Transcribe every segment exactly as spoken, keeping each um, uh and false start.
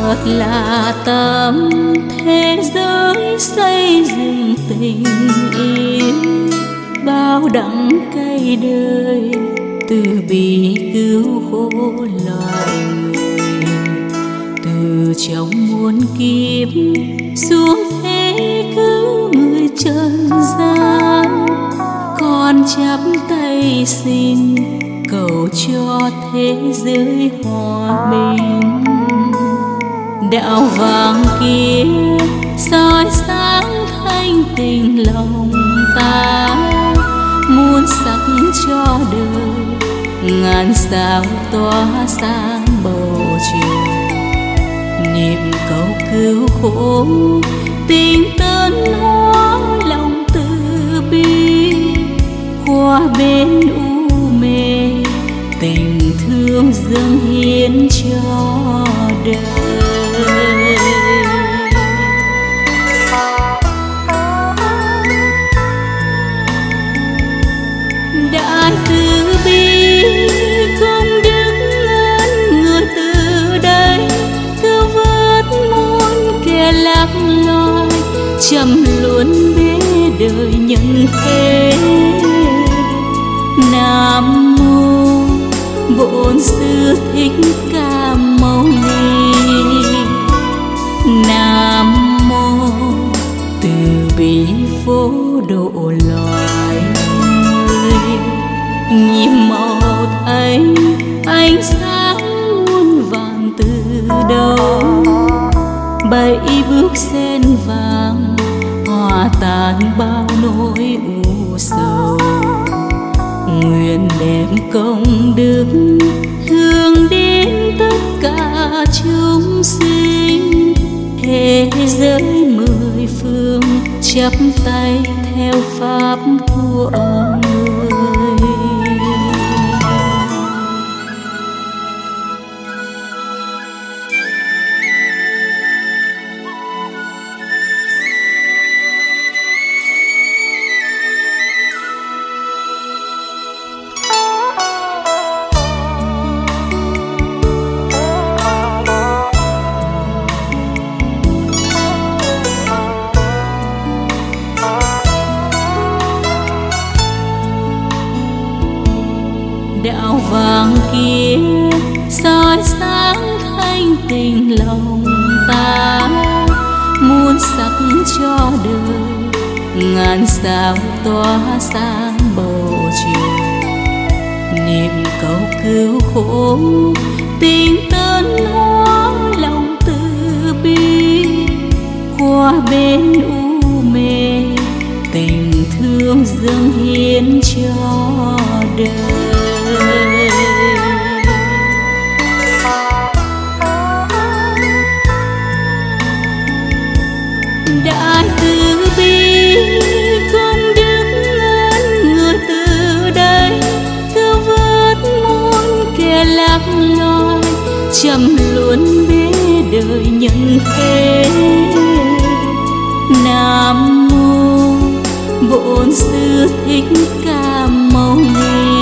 thật là tâm thế giới xây dựng tình yêu, bao đắng cay đời từ bi cứu khổ loài người. Từ trong muôn kiếp xuống thế cứu người trần gian, con chắp tay xin cầu cho thế giới hòa bình. Đạo vàng kia soi sáng thanh tình lòng ta, muôn sắc cho đời ngàn sao tỏa sáng bầu trời. Niệm cầu cứu khổ tình tân hóa lòng từ bi, qua bên u mê tình thương dâng hiến cho đời. Đại từ bi công đức ơn người từ đây, cứu vớt muôn kẻ lạc loài, châm luôn bế đời nhân thế. Nam mô Bổn Sư Thích Ca Mâu Ni. Nam mô từ bi phổ độ loài người. Nhiệm màu thấy ánh sáng muôn vàng từ đâu, bảy bước sen vàng hòa tan bao nỗi u sầu. Nguyện đem công đức hướng đến tất cả chúng sinh, thế giới mười phương chắp tay theo pháp của người. Đạo vàng kia soi sáng thanh tình lòng ta, muôn sắc cho đời ngàn sao tỏa sáng bầu trời. Niệm cầu cứu khổ tình tân hóa lòng từ bi, qua bên u mê tình thương dâng hiến cho đời. Đại từ bi công đức ơn người từ đây, cứu vớt muôn kẻ lạc loài, châm luôn bế đời nhân thế. Nam mô Bổn Sư Thích Ca Mâu Ni.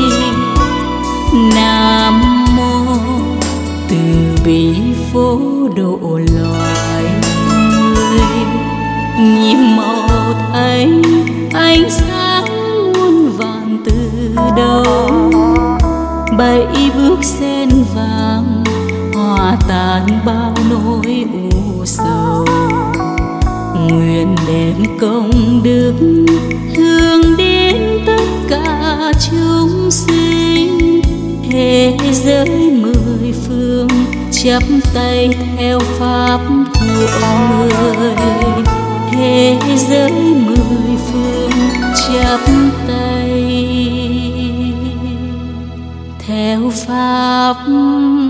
Nam mô từ bi phổ độ loài người. Nhiệm màu thấy ánh sáng muôn vàng từ đâu, bảy bước sen vàng hòa tan bao nỗi u sầu. Nguyện đem công đức hướng đến tất cả chúng sinh, thế giới mười phương chắp tay theo pháp của người. Thế giới mười phương chắp tay theo pháp